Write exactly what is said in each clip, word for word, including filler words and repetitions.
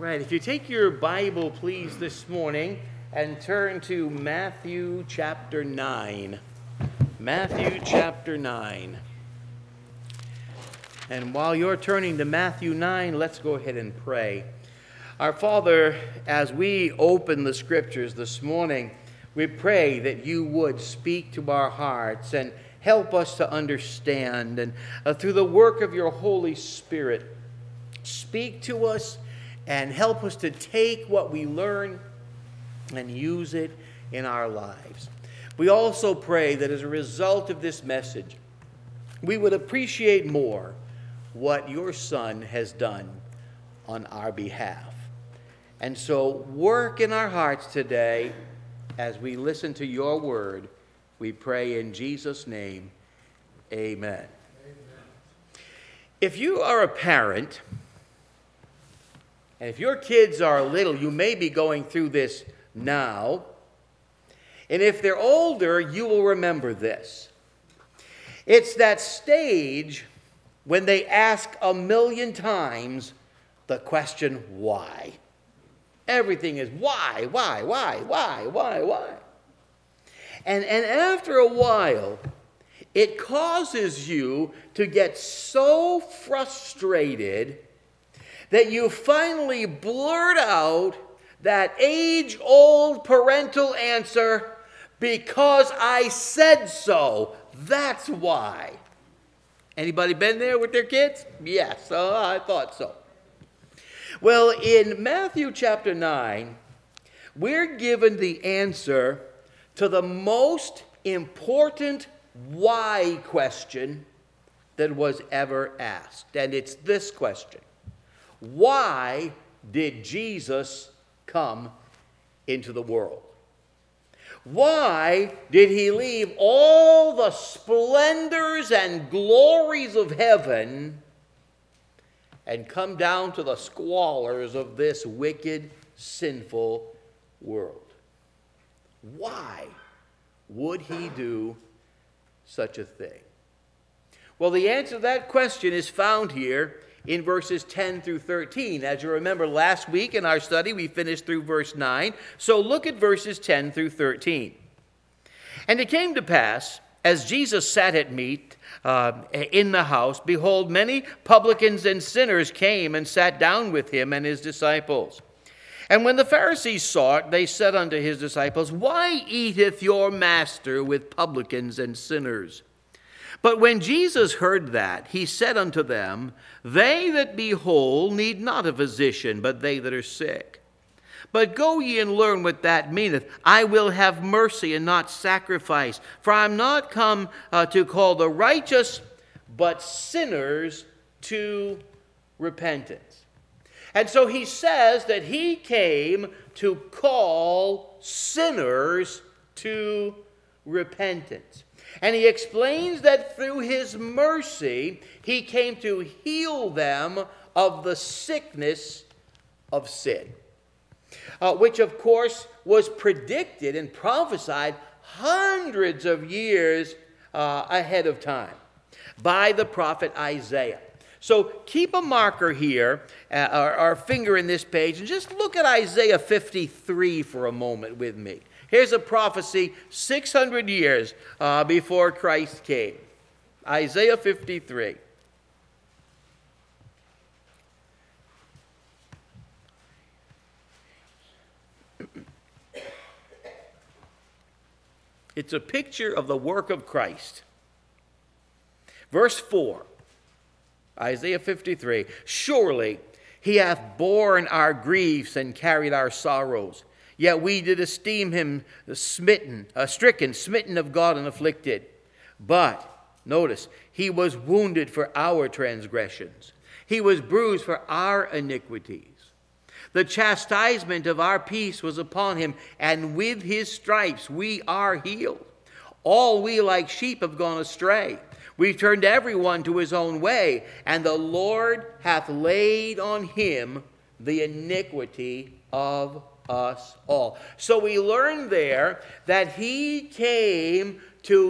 right, if you take your Bible, please, this morning and turn to Matthew chapter nine. Matthew chapter nine. And while you're turning to Matthew nine, let's go ahead and pray. Our Father, as we open the Scriptures this morning, we pray that you would speak to our hearts and help us to understand. And uh, through the work of your Holy Spirit, speak to us and help us to take what we learn and use it in our lives. We also pray that as a result of this message, we would appreciate more what your Son has done on our behalf. And so work in our hearts today as we listen to your word. We pray in Jesus' name, amen. Amen. If you are a parent, and if your kids are little, you may be going through this now. And if they're older, you will remember this. It's that stage when they ask a million times the question, why? Everything is why, why, why, why, why, why? And, and after a while, it causes you to get so frustrated that you finally blurt out that age-old parental answer, because I said so. That's why. Anybody been there with their kids? Yes, oh, I thought so. Well, in Matthew chapter nine, we're given the answer to the most important why question that was ever asked. And it's this question: why did Jesus come into the world? Why did he leave all the splendors and glories of heaven and come down to the squalors of this wicked, sinful world? Why would he do such a thing? Well, the answer to that question is found here in verses ten through thirteen. As you remember, last week in our study, we finished through verse nine. So look at verses ten through thirteen. And it came to pass, as Jesus sat at meat uh, in the house, behold, many publicans and sinners came and sat down with him and his disciples. And when the Pharisees saw it, they said unto his disciples, why eateth your master with publicans and sinners? But when Jesus heard that, he said unto them, they that be whole need not a physician, but they that are sick. But go ye and learn what that meaneth. I will have mercy and not sacrifice. For I am not come uh, to call the righteous, but sinners to repentance. And so he says that he came to call sinners to repentance. And he explains that through his mercy, he came to heal them of the sickness of sin, uh, which, of course, was predicted and prophesied hundreds of years uh, ahead of time by the prophet Isaiah. So keep a marker here, uh, or, or a finger in this page, and just look at Isaiah fifty-three for a moment with me. Here's a prophecy six hundred years uh, before Christ came. Isaiah fifty-three. It's a picture of the work of Christ. Verse four, Isaiah fifty-three. Surely he hath borne our griefs and carried our sorrows. Yet we did esteem him smitten, uh, stricken, smitten of God, and afflicted. But, notice, he was wounded for our transgressions. He was bruised for our iniquities. The chastisement of our peace was upon him, and with his stripes we are healed. All we like sheep have gone astray. We've turned everyone to his own way, and the Lord hath laid on him the iniquity of us all. So we learn there that he came to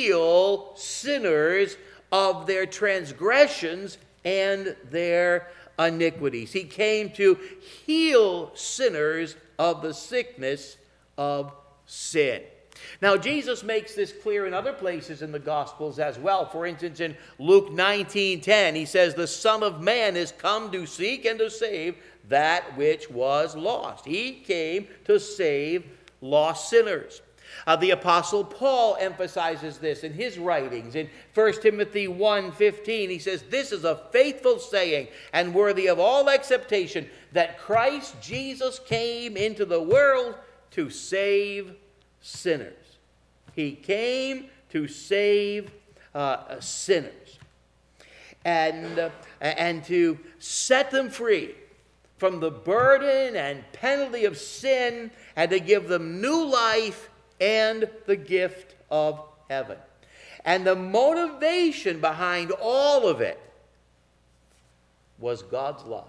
heal sinners of their transgressions and their iniquities. He came to heal sinners of the sickness of sin. Now, Jesus makes this clear in other places in the Gospels as well. For instance, in Luke nineteen ten, he says, "The Son of Man is come to seek and to save that which was lost." He came to save lost sinners. Uh, the Apostle Paul emphasizes this in his writings. In First Timothy one fifteen, he says, "This is a faithful saying and worthy of all acceptation, that Christ Jesus came into the world to save sinners." He came to save uh, sinners and, uh, and to set them free from the burden and penalty of sin, and to give them new life and the gift of heaven. And the motivation behind all of it was God's love.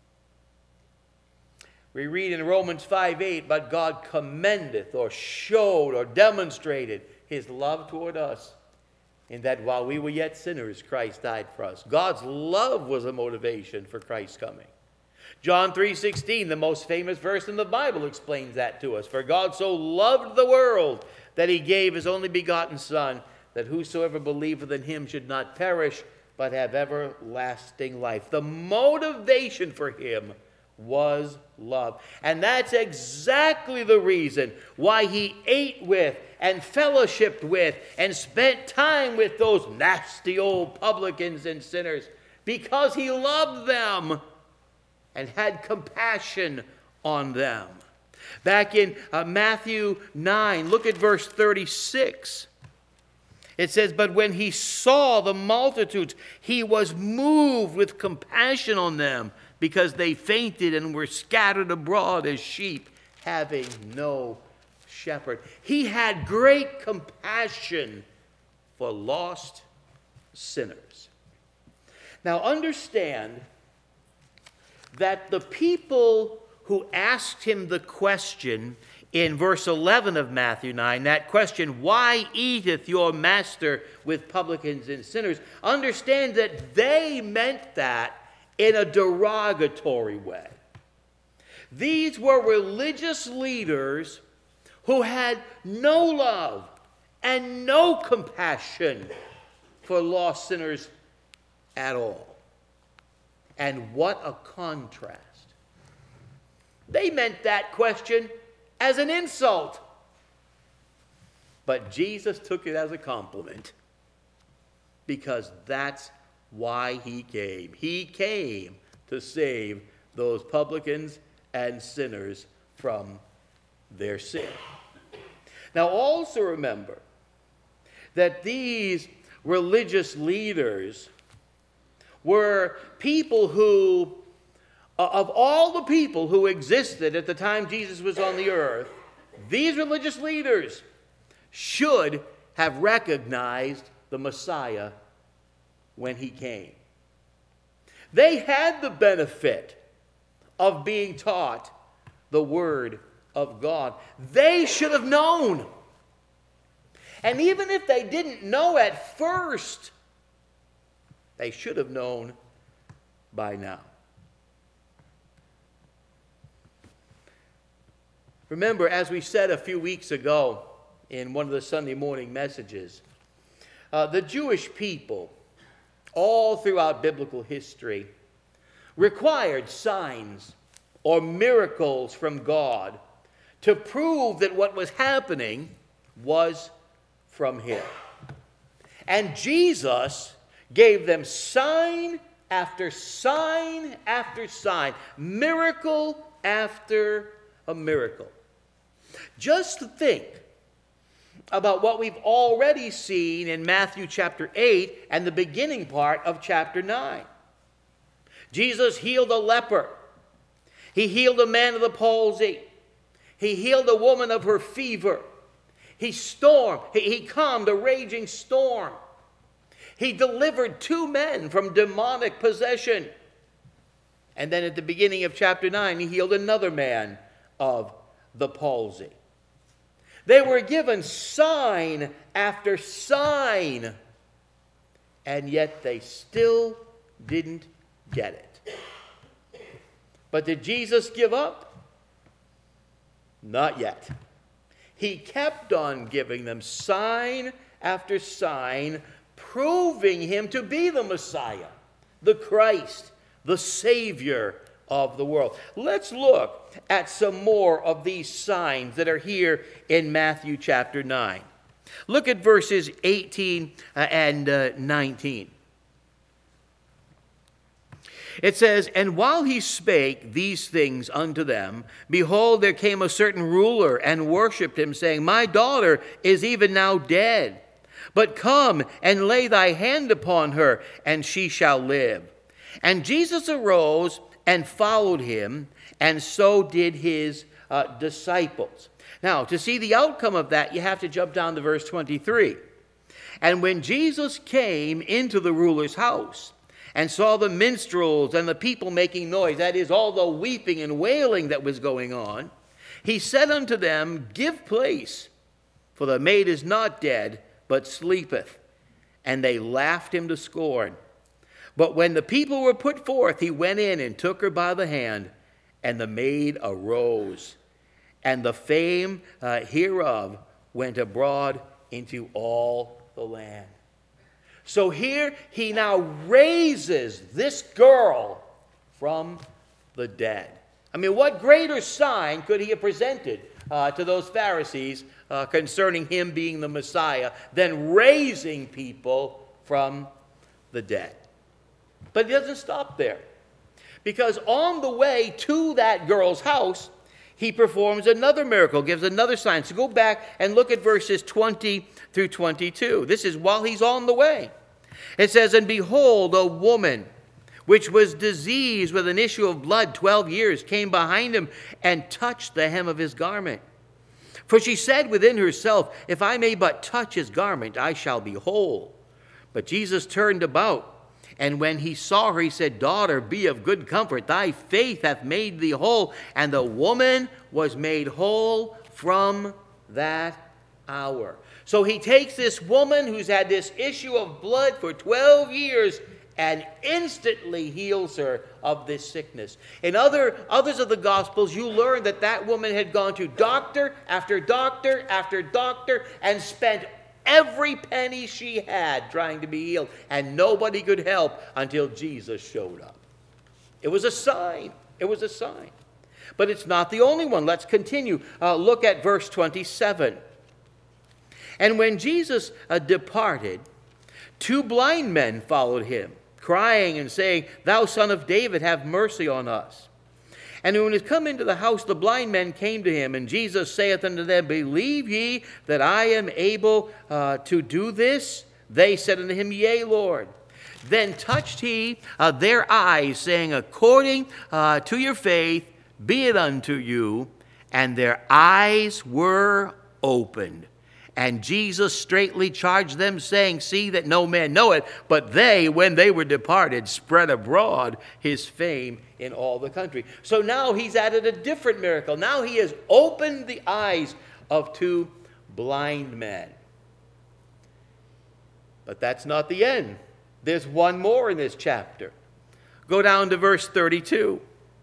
We read in Romans five eight, "But God commendeth," or showed, or demonstrated his love toward us, in that while we were yet sinners, Christ died for us. God's love was a motivation for Christ's coming. John three sixteen, the most famous verse in the Bible, explains that to us. "For God so loved the world that he gave his only begotten Son, that whosoever believeth in him should not perish, but have everlasting life." The motivation for him was love. And that's exactly the reason why he ate with and fellowshiped with and spent time with those nasty old publicans and sinners, because he loved them and had compassion on them. Back in uh, Matthew nine, look at verse thirty-six. It says, "But when he saw the multitudes, he was moved with compassion on them, because they fainted and were scattered abroad as sheep having no shepherd." He had great compassion for lost sinners. Now understand that the people who asked him the question in verse eleven of Matthew nine, that question, "Why eateth your master with publicans and sinners?" understand that they meant that in a derogatory way. These were religious leaders who had no love and no compassion for lost sinners at all. And what a contrast. They meant that question as an insult, but Jesus took it as a compliment, because that's why he came. He came to save those publicans and sinners from their sin. Now also remember that these religious leaders were people who, of all the people who existed at the time Jesus was on the earth, these religious leaders should have recognized the Messiah when he came. They had the benefit of being taught the Word of God. They should have known. And even if they didn't know at first, they should have known by now. Remember, as we said a few weeks ago in one of the Sunday morning messages, uh, the Jewish people, all throughout biblical history, required signs or miracles from God to prove that what was happening was from him. And Jesus gave them sign after sign after sign, miracle after a miracle. Just think about what we've already seen in Matthew chapter eight and the beginning part of chapter nine. Jesus healed a leper. He healed a man of the palsy. He healed a woman of her fever. He stormed, he, he calmed a raging storm. He delivered two men from demonic possession. And then at the beginning of chapter nine, he healed another man of the palsy. They were given sign after sign, and yet they still didn't get it. But did Jesus give up? Not yet. He kept on giving them sign after sign, proving him to be the Messiah, the Christ, the Savior of the world. Let's look at some more of these signs that are here in Matthew chapter nine. Look at verses eighteen and nineteen. It says, "And while he spake these things unto them, behold, there came a certain ruler and worshipped him, saying, My daughter is even now dead. But come and lay thy hand upon her, and she shall live. And Jesus arose and followed him, and so did his uh, disciples." Now, to see the outcome of that, you have to jump down to verse twenty-three. "And when Jesus came into the ruler's house, and saw the minstrels and the people making noise," that is, all the weeping and wailing that was going on, "he said unto them, Give place, for the maid is not dead, but sleepeth. And they laughed him to scorn. But when the people were put forth, he went in and took her by the hand, and the maid arose. And the fame uh, hereof went abroad into all the land." So here he now raises this girl from the dead. I mean, what greater sign could he have presented uh, to those Pharisees uh, concerning him being the Messiah than raising people from the dead? But it doesn't stop there, because on the way to that girl's house, he performs another miracle, gives another sign. So go back and look at verses twenty through twenty-two. This is while he's on the way. It says, "And behold, a woman which was diseased with an issue of blood twelve years came behind him and touched the hem of his garment. For she said within herself, If I may but touch his garment, I shall be whole. But Jesus turned about, and when he saw her, he said, Daughter, be of good comfort. Thy faith hath made thee whole. And the woman was made whole from that hour." So he takes this woman who's had this issue of blood for twelve years and instantly heals her of this sickness. In other others of the Gospels, you learn that that woman had gone to doctor after doctor after doctor and spent every penny she had trying to be healed, and nobody could help until Jesus showed up. It was a sign. It was a sign. But it's not the only one. Let's continue. Uh, look at verse twenty-seven. "And when Jesus uh, departed, two blind men followed him, crying and saying, Thou son of David, have mercy on us. And when he was come into the house, the blind men came to him, and Jesus saith unto them, Believe ye that I am able uh, to do this? They said unto him, Yea, Lord. Then touched he uh, their eyes, saying, According uh, to your faith, be it unto you. And their eyes were opened. And Jesus straightly charged them, saying, See that no man know it. But they, when they were departed, spread abroad his fame in all the country." So now he's added a different miracle. Now he has opened the eyes of two blind men. But that's not the end. There's one more in this chapter. Go down to verse thirty-two.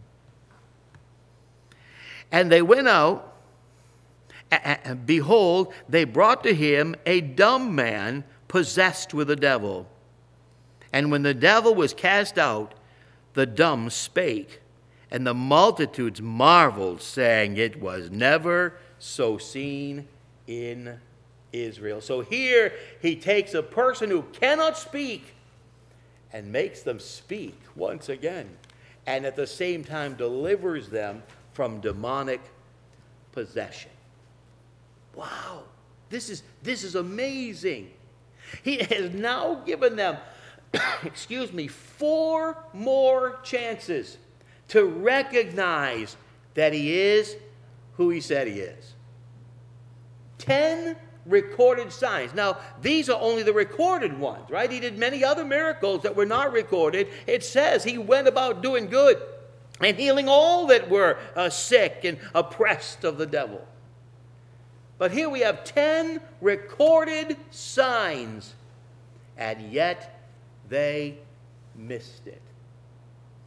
"And they went out, and behold, they brought to him a dumb man possessed with a devil. And when the devil was cast out, the dumb spake, and the multitudes marveled, saying, It was never so seen in Israel." So here he takes a person who cannot speak and makes them speak once again, and at the same time delivers them from demonic possession. Wow, this is, this is amazing. He has now given them, excuse me, four more chances to recognize that he is who he said he is. Ten recorded signs. Now, these are only the recorded ones, right? He did many other miracles that were not recorded. It says he went about doing good and healing all that were uh, sick and oppressed of the devil. But here we have ten recorded signs, and yet they missed it.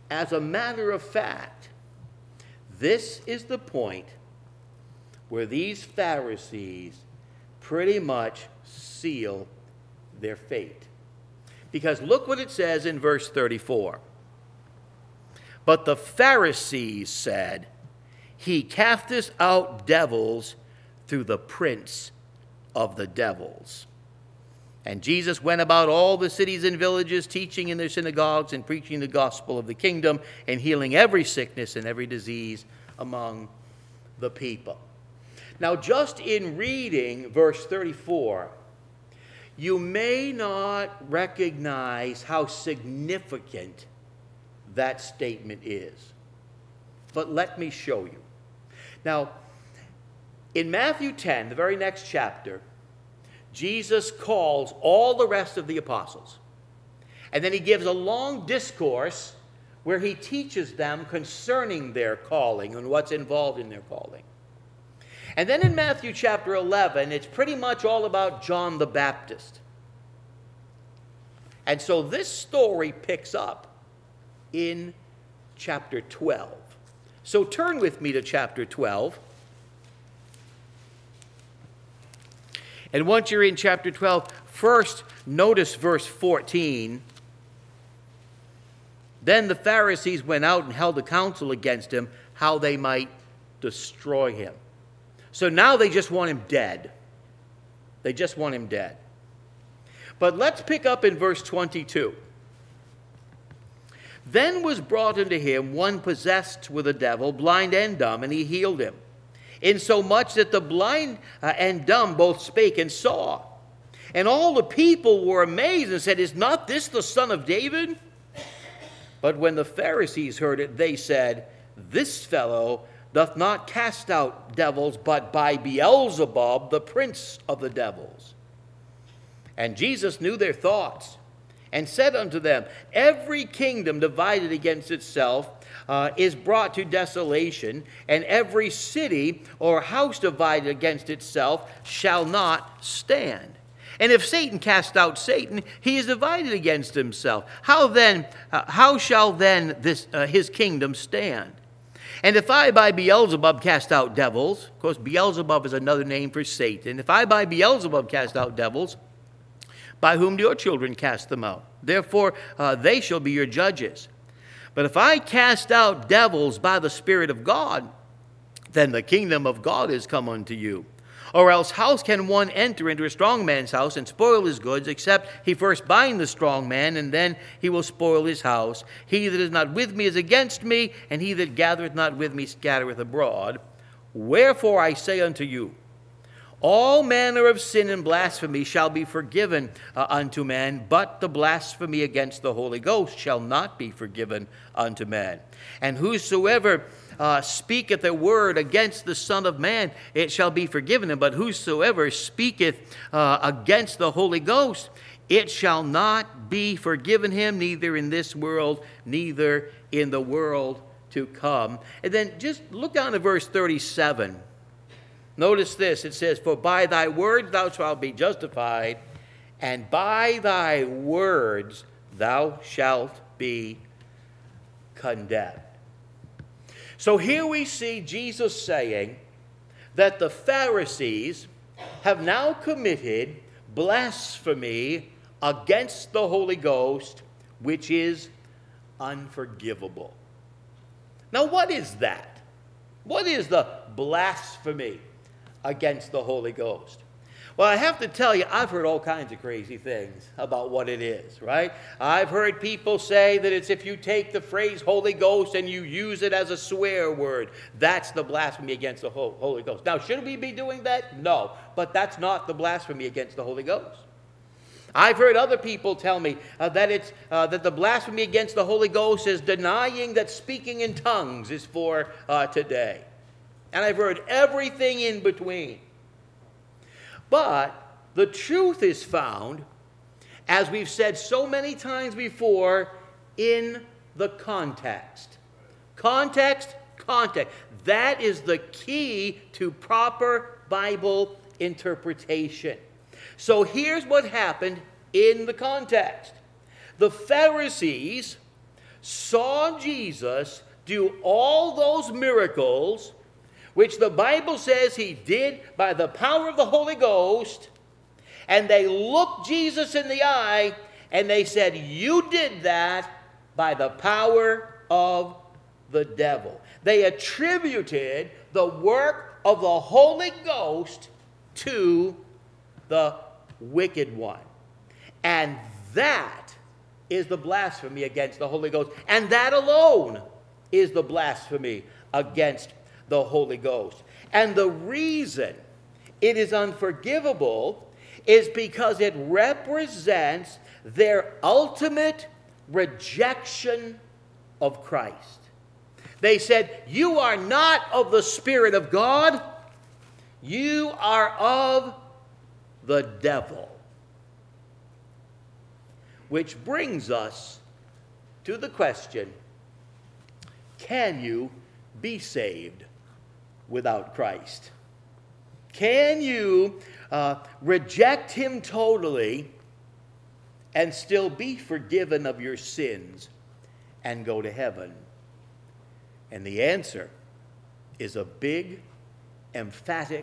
as a matter of fact, this is the point where these Pharisees pretty much seal their fate. Because look what it says in verse thirty-four. But the Pharisees said, he casteth out devils through the prince of the devils. And Jesus went about all the cities and villages, teaching in their synagogues and preaching the gospel of the kingdom and healing every sickness and every disease among the people. Now, just in reading verse thirty-four, you may not recognize how significant that statement is. But let me show you. Now, in Matthew ten, the very next chapter, Jesus calls all the rest of the apostles. And then he gives a long discourse where he teaches them concerning their calling and what's involved in their calling. And then in Matthew chapter eleven, it's pretty much all about John the Baptist. And so this story picks up in chapter twelve. So turn with me to chapter twelve. And once you're in chapter twelve, first notice verse fourteen. Then the Pharisees went out and held a council against him, how they might destroy him. So now they just want him dead. They just want him dead. But let's pick up in verse twenty-two. Then was brought unto him one possessed with a devil, blind and dumb, and he healed him, insomuch that the blind uh, and dumb both spake and saw. And all the people were amazed and said, is not this the son of David? But when the Pharisees heard it, they said, this fellow doth not cast out devils, but by Beelzebub, the prince of the devils. And Jesus knew their thoughts, and said unto them, every kingdom divided against itself uh, is brought to desolation, and every city or house divided against itself shall not stand. And if Satan cast out Satan, he is divided against himself. How then, uh, how shall then this uh, his kingdom stand? And if I by Beelzebub cast out devils, of course Beelzebub is another name for Satan. If I by Beelzebub cast out devils, by whom do your children cast them out? Therefore uh, they shall be your judges. But if I cast out devils by the Spirit of God, then the kingdom of God is come unto you. Or else how can one enter into a strong man's house and spoil his goods, except he first bind the strong man, and then he will spoil his house? He that is not with me is against me, and he that gathereth not with me scattereth abroad. Wherefore I say unto you, all manner of sin and blasphemy shall be forgiven uh, unto men, but the blasphemy against the Holy Ghost shall not be forgiven unto men. And whosoever uh, speaketh a word against the Son of Man, it shall be forgiven him. But whosoever speaketh uh, against the Holy Ghost, it shall not be forgiven him, neither in this world, neither in the world to come. And then just look down to verse thirty-seven. Notice this, it says, for by thy words thou shalt be justified, and by thy words thou shalt be condemned. So here we see Jesus saying that the Pharisees have now committed blasphemy against the Holy Ghost, which is unforgivable. Now what is that? What is the blasphemy against the Holy Ghost? Well, I have to tell you, I've heard all kinds of crazy things about what it is, right? I've heard people say that it's if you take the phrase Holy Ghost and you use it as a swear word, that's the blasphemy against the Holy Ghost. Now, should we be doing that? No, but that's not the blasphemy against the Holy Ghost. I've heard other people tell me uh, that it's uh, that the blasphemy against the Holy Ghost is denying that speaking in tongues is for uh, today. And I've heard everything in between. But the truth is found, as we've said so many times before, in the context. Context, context. That is the key to proper Bible interpretation. So here's what happened in the context. The Pharisees saw Jesus do all those miracles, which the Bible says he did by the power of the Holy Ghost, and they looked Jesus in the eye and they said, you did that by the power of the devil. They attributed the work of the Holy Ghost to the wicked one. And that is the blasphemy against the Holy Ghost. And that alone is the blasphemy against the Holy Ghost. And the reason it is unforgivable is because it represents their ultimate rejection of Christ. They said, you are not of the Spirit of God, you are of the devil. Which brings us to the question, can you be saved without Christ? Can you uh, reject him totally and still be forgiven of your sins and go to heaven? And the answer is a big, emphatic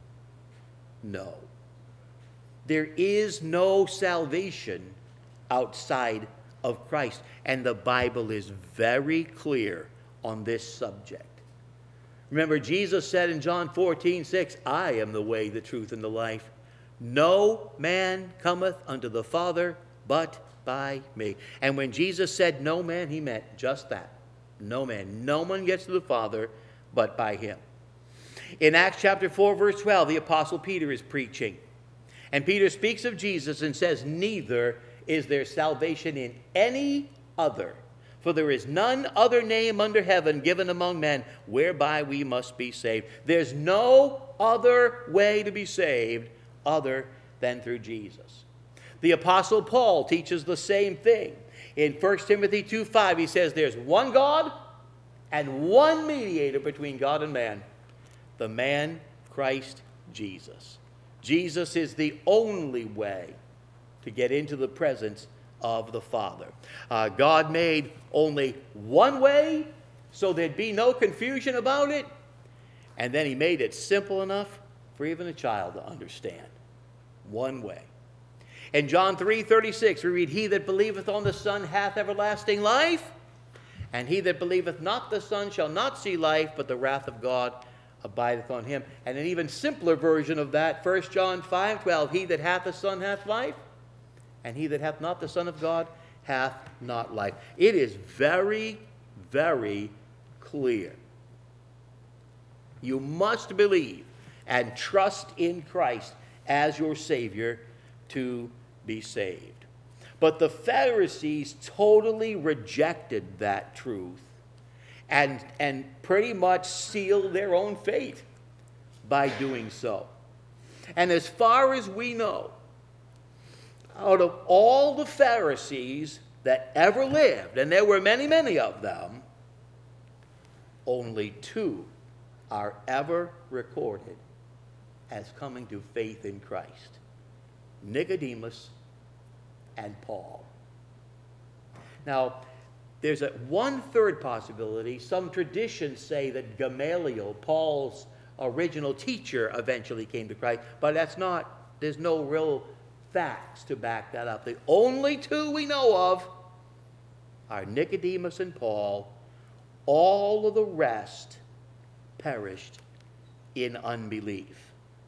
no. There is no salvation outside of Christ. And the Bible is very clear on this subject. Remember, Jesus said in John fourteen six, I am the way, the truth, and the life. No man cometh unto the Father but by me. And when Jesus said no man, he meant just that. No man. No one gets to the Father but by him. In Acts chapter four, verse twelve, the Apostle Peter is preaching. And Peter speaks of Jesus and says, neither is there salvation in any other. For there is none other name under heaven given among men whereby we must be saved. There's no other way to be saved other than through Jesus. The Apostle Paul teaches the same thing. In First Timothy two five, he says there's one God and one mediator between God and man, the man Christ Jesus. Jesus is the only way to get into the presence of the Father. Uh, God made only one way so there'd be no confusion about it, and then he made it simple enough for even a child to understand. One way. In John three thirty-six, we read, he that believeth on the Son hath everlasting life, and he that believeth not the Son shall not see life, but the wrath of God abideth on him. And an even simpler version of that, First John five twelve, he that hath the Son hath life, and he that hath not the Son of God hath not life. It is very, very clear. You must believe and trust in Christ as your Savior to be saved. But the Pharisees totally rejected that truth and, and pretty much sealed their own fate by doing so. And as far as we know, out of all the Pharisees that ever lived, and there were many, many of them, only two are ever recorded as coming to faith in Christ: Nicodemus and Paul. Now, there's a one third possibility. Some traditions say that Gamaliel, Paul's original teacher, eventually came to Christ, but that's not, there's no real facts to back that up. The only two we know of are Nicodemus and Paul. All of the rest perished in unbelief.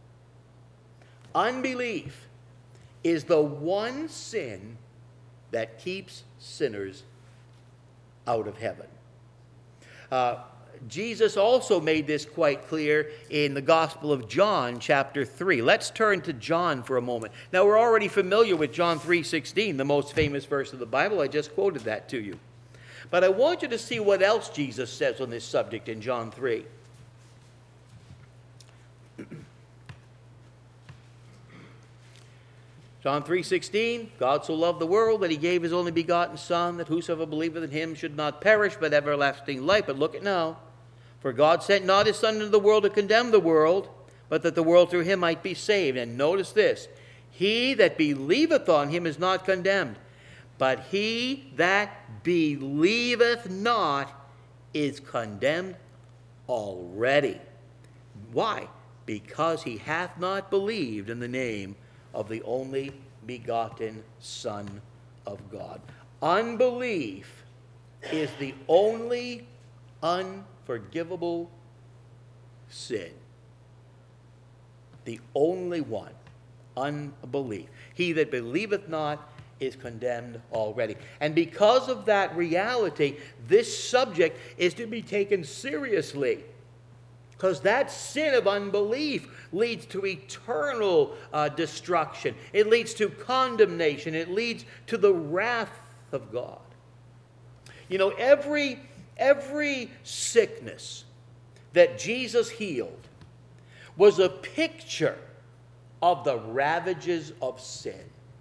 Unbelief is the one sin that keeps sinners out of heaven. Uh, Jesus also made this quite clear in the Gospel of John, chapter three. Let's turn to John for a moment. Now, we're already familiar with John three sixteen, the most famous verse of the Bible. I just quoted that to you. But I want you to see what else Jesus says on this subject in John three. John three sixteen, God so loved the world that he gave his only begotten Son, that whosoever believeth in him should not perish, but have everlasting life. But look at now. For God sent not his Son into the world to condemn the world, but that the world through him might be saved. And notice this: he that believeth on him is not condemned, But he that believeth not is condemned already. Why? Because he hath not believed in the name of the only begotten Son of God. Unbelief is the only unforgivable sin. The only one. Unbelief. He that believeth not is condemned already. And because of that reality, this subject is to be taken seriously. Because that sin of unbelief leads to eternal uh, destruction. It leads to condemnation. It leads to the wrath of God. You know, every, every sickness that Jesus healed was a picture of the ravages of sin.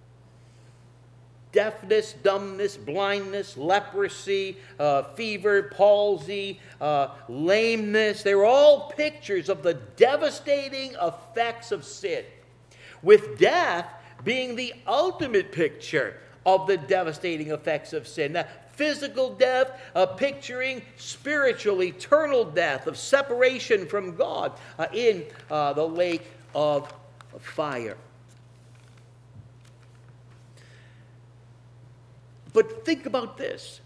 Deafness, dumbness, blindness, leprosy, uh, fever, palsy, uh, lameness. They were all pictures of the devastating effects of sin, with death being the ultimate picture of the devastating effects of sin. Now, physical death, uh, picturing spiritual, eternal death of separation from God uh, in uh, the lake of fire. But think about this.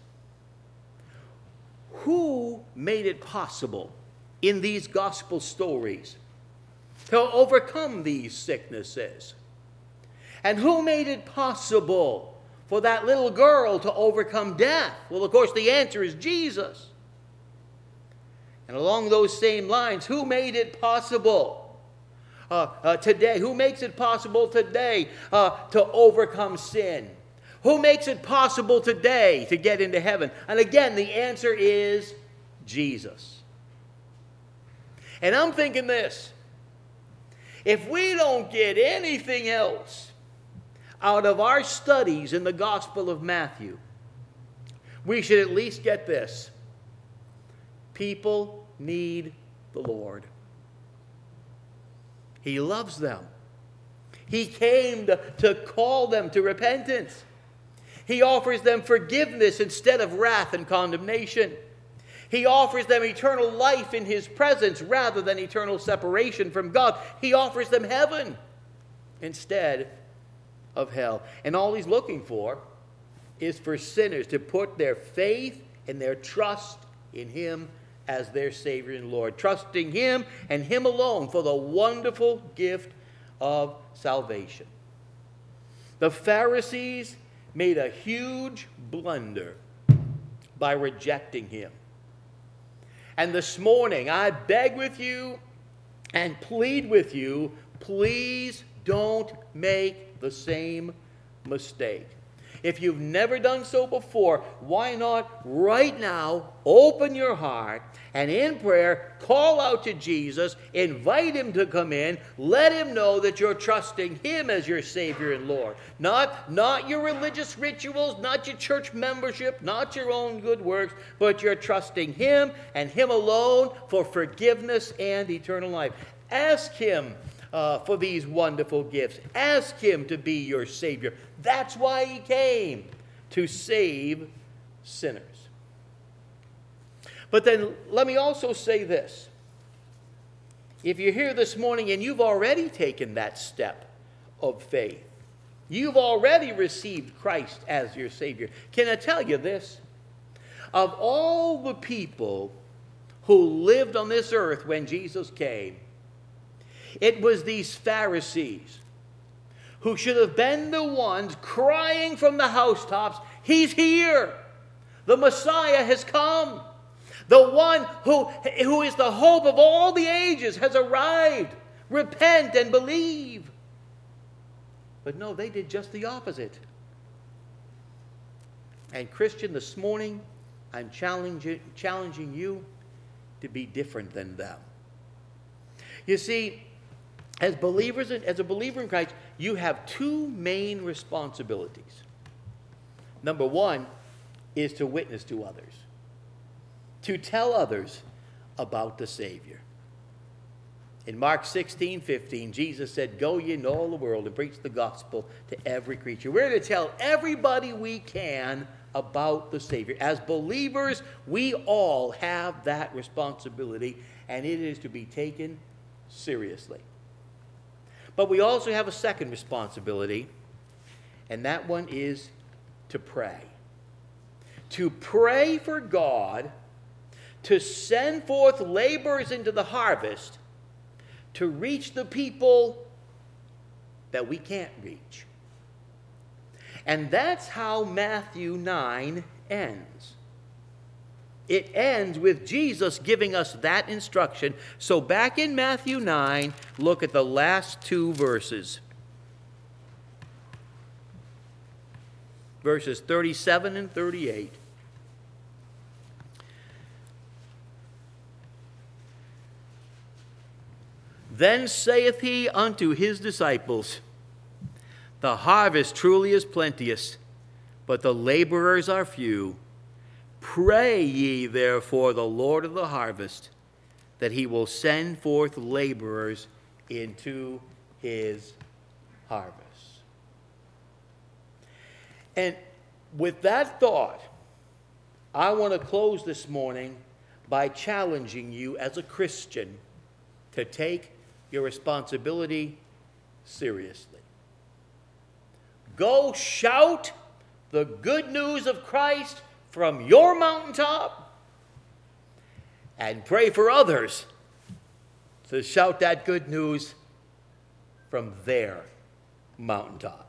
Who made it possible in these gospel stories to overcome these sicknesses? And who made it possible for that little girl to overcome death? Well, of course, the answer is Jesus. And along those same lines, who made it possible uh, uh, today? Who makes it possible today uh, to overcome sin? Who makes it possible today to get into heaven? And again, the answer is Jesus. And I'm thinking this. If we don't get anything else out of our studies in the Gospel of Matthew, we should at least get this. People need the Lord. He loves them. He came to, to call them to repentance. He offers them forgiveness instead of wrath and condemnation. He offers them eternal life in His presence rather than eternal separation from God. He offers them heaven instead of hell. And all He's looking for is for sinners to put their faith and their trust in Him as their Savior and Lord, trusting Him and Him alone for the wonderful gift of salvation. The Pharisees made a huge blunder by rejecting Him. And this morning, I beg with you and plead with you, please don't make the same mistake. If you've never done so before, why not right now open your heart and in prayer call out to Jesus, invite Him to come in, let Him know that you're trusting Him as your Savior and Lord. Not, not your religious rituals, not your church membership, not your own good works, but you're trusting Him and Him alone for forgiveness and eternal life. Ask Him Uh, for these wonderful gifts. Ask Him to be your Savior. That's why He came, to save sinners. But then let me also say this. If you're here this morning and you've already taken that step of faith, you've already received Christ as your Savior, can I tell you this? Of all the people who lived on this earth when Jesus came, it was these Pharisees who should have been the ones crying from the housetops, He's here. The Messiah has come. The one who, who is the hope of all the ages has arrived. Repent and believe. But no, they did just the opposite. And Christian, this morning, I'm challenging, challenging you to be different than them. You see, As believers, as a believer in Christ, you have two main responsibilities. Number one is to witness to others, to tell others about the Savior. In Mark sixteen fifteen, Jesus said, "Go ye into all the world and preach the gospel to every creature." We're to tell everybody we can about the Savior. As believers, we all have that responsibility, and it is to be taken seriously. But we also have a second responsibility, and that one is to pray. To pray for God to send forth laborers into the harvest to reach the people that we can't reach. And that's how Matthew nine ends. It ends with Jesus giving us that instruction. So back in Matthew nine, look at the last two verses. Verses thirty-seven and thirty-eight. Then saith he unto his disciples, The harvest truly is plenteous, but the laborers are few. Pray ye therefore the Lord of the harvest, that he will send forth laborers into his harvest. And with that thought, I want to close this morning by challenging you as a Christian to take your responsibility seriously. Go shout the good news of Christ from your mountaintop, and pray for others to shout that good news from their mountaintop.